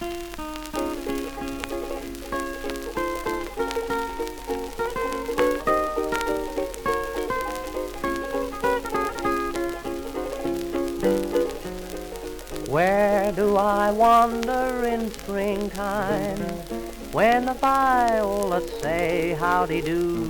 Where do I wander in springtime when the violets say howdy-do?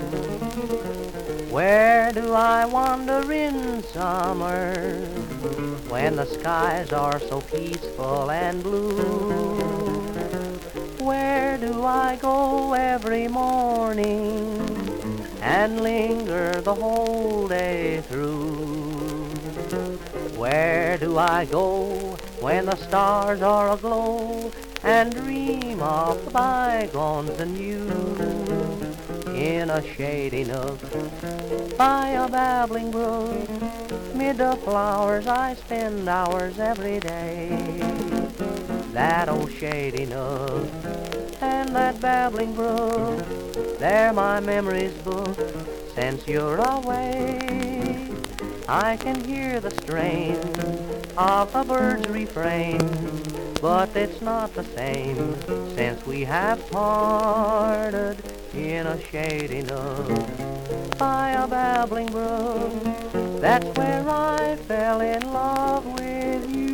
Where do I wander in summer when the skies are so peaceful and blue? Where do I go every morning and linger the whole day through? Where do I go when the stars are aglow and dream of the bygones and you? In a shady nook by a babbling brook, mid the flowers I spend hours every day. That old shady nook and that babbling brook, they're my memories book since you're away. I can hear the strain of a bird's refrain, but it's not the same since we have parted in a shady nook by a babbling brook. That's where I fell in love with you.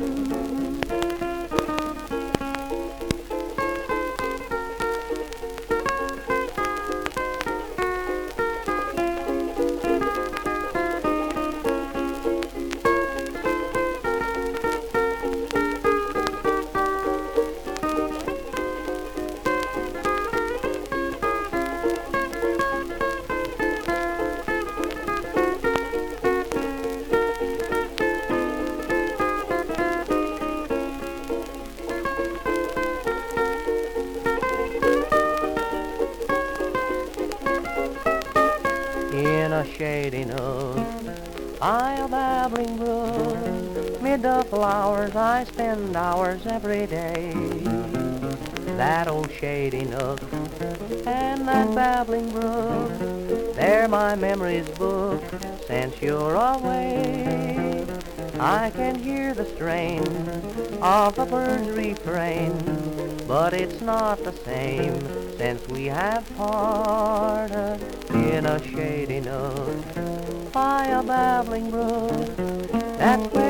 In a shady nook by a babbling brook, mid the flowers I spend hours every day. That old shady nook and that babbling brook, they're my memories book since you're away. I can hear the strain of a bird's refrain, but it's not the same since we have parted in a shady nook by a babbling brook. That's